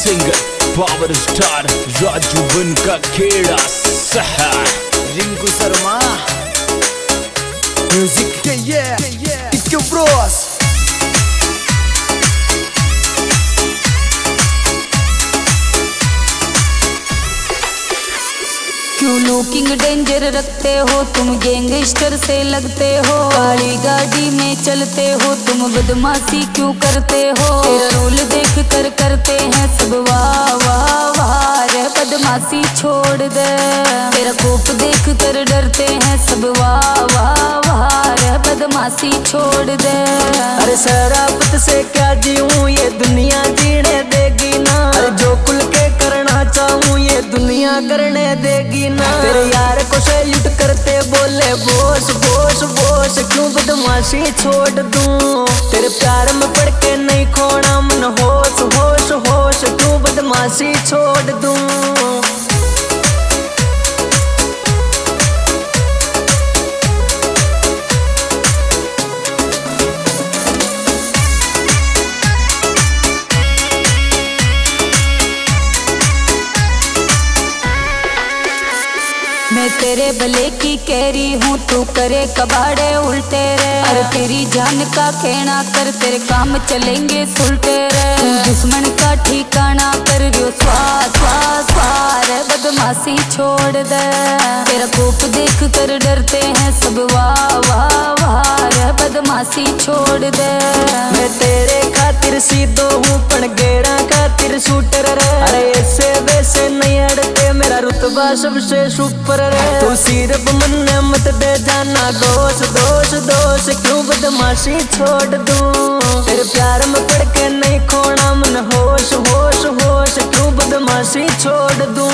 Singer power star Raju बन का खेड़ा सहा रिंकू शर्मा म्यूजिक के इक्के ब्रोस क्यों लुकिंग डेंजर रखते हो तुम, गैंगस्टर से लगते हो। काली गाड़ी में चलते हो तुम, बदमाशी क्यों करते हो। तेरा रोल देख कर करते हैं सब वाह वाह वाह रे, बदमाशी छोड़ दे। तेरा कोप देख कर डरते हैं सब वाह वाह वाह रे, बदमाशी छोड़ दे। अरे शराबत से क्या जीऊं, ये दुनिया जीने देगी ना। अरे जो कुल के करना चाहूं ये दुनिया करने देगी ना। तेरे यार को सैल्यूट करते बोले बोस बोस बोस, क्यों बदमाशी छोड़ दूं। तेरे प्यार में पड़ के नहीं खोना मन होश होश होश, क्यों बदमाशी छोड़ दूं। मैं तेरे भले की कह रही हूँ, तू करे कबाड़े उल्टे रे। अरे तेरी जान का कहना कर, तेरे काम चलेंगे सुलटे रे। तू दुश्मन का ठिकाना कर रियो स्वा स्वा स्वा रे, बदमाशी छोड़ दे। तेरा कोप देख कर डरते हैं सब वाह वाह वाह रे, बदमाशी छोड़ दे। मैं तेरे खातिर सीधो हूँ पण गेड़ा खातिर शूटर रे। अरे ऐसे वैसे नहीं अड़ते, मेरा रुतबा सबसे सुपर रे। तू सिर्फ मन मत दे जाना दोष दोष दोष, क्यों बदमाशी छोड़ दूं। तेरे प्यार में पड़ के नहीं खोना मन होश होश होश, क्यों बदमाशी छोड़ दूं।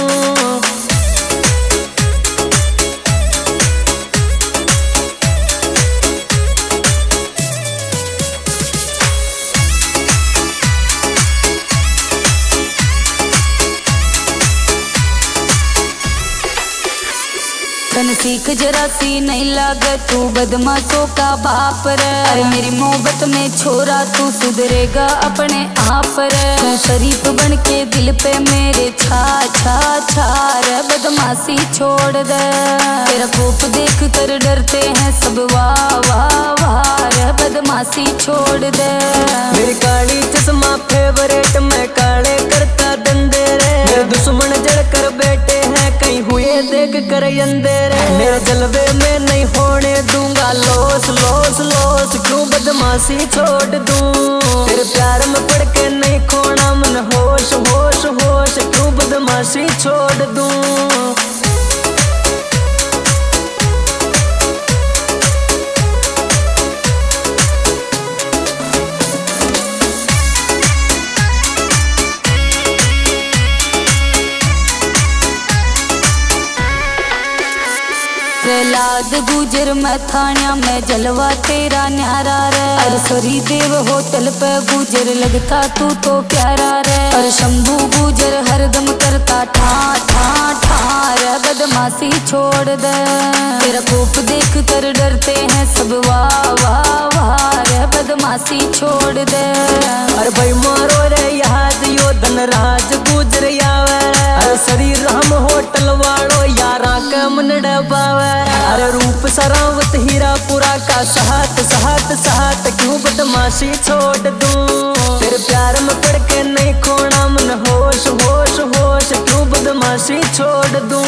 तन सीख जरा सी नहीं लागे, तू बदमाशों का बाप रे। अरे मेरी मोहब्बत में छोरा तू सुधरेगा अपने आप रे। तू शरीफ बन के दिल पे मेरे छा छा छा रे, बदमाशी छोड़ दे। तेरा कोप देख कर डरते हैं सब वाह वाह वाह रे, बदमाशी छोड़ दे। मेरी काली चश्मा फेवरेट मैं काले करता धंधे रे। मेरे दुश्मन जड़ कर बैठे हैं कहीं हुए देख कर अंधेरे। मेरे जलवे में नहीं होने दूंगा लॉस लॉस लॉस, क्यों बदमाशी छोड़ दूं। तेरे प्यार में पड़ के नहीं खोना मन होश होश होश, क्यों बदमाशी छोड़ दूं। प्रहलाद गुजर मैं थानिया में जलवा तेरा न्यारा रे। अरे सरी देव होटल पे गुजर लगता तू तो प्यारा रे। और शंभू गुजर हरदम करता ठा ठा ठा रे, बदमाशी छोड़ दे। तेरा कोप देख कर डरते हैं सब वाह वाह वाह रे, बदमाशी छोड़ दे। अरे भाई मारो रे याद यो धनराज गुजर यावे। अरे शरीर हम होटल वालो यारा का मन डबावे। अरे रूप सरावत हीरापुरा का साथ साथ साथ, क्यों बदमाशी छोड़ दूं। तेरे प्यार में पड़ के नहीं खोना मन होश होश होश, क्यों बदमाशी छोड़ दूं।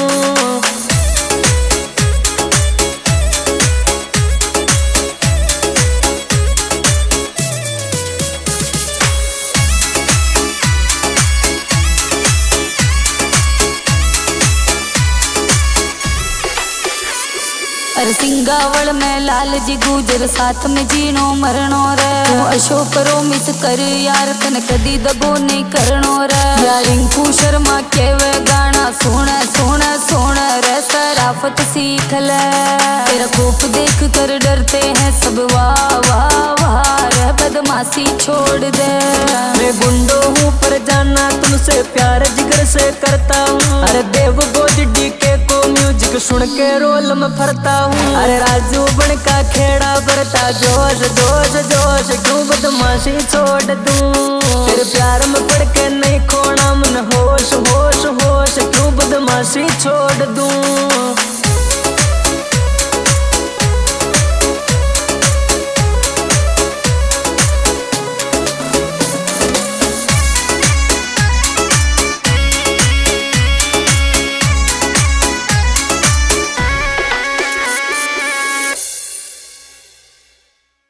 अरे सिंगावड़ में लाल जी गुजर साथ में जीनो मरणो रे। तू अशोक रो मिस कर यार, तन कदी दबो नहीं करनो रे। यार रिंकू शर्मा केवे गाना सुन सुन सुन रे, शराफत सीख ले। तेरा कोप देख कर डरते हैं सब वाह वाह वाह रे, बदमाशी छोड़ दे। मैं गुंडो हूँ पर जाना तुमसे प्यार जिगर से करता हूँ। अरे देव गोदी के को म्यूजिक सुन के रोल में फरता हूँ। अरे राजू बन का खेड़ा भरता जोश जोश जोश, क्यों बदमाशी छोड़ दूं। तेरे प्यार में पड़ के नहीं खोना दूं।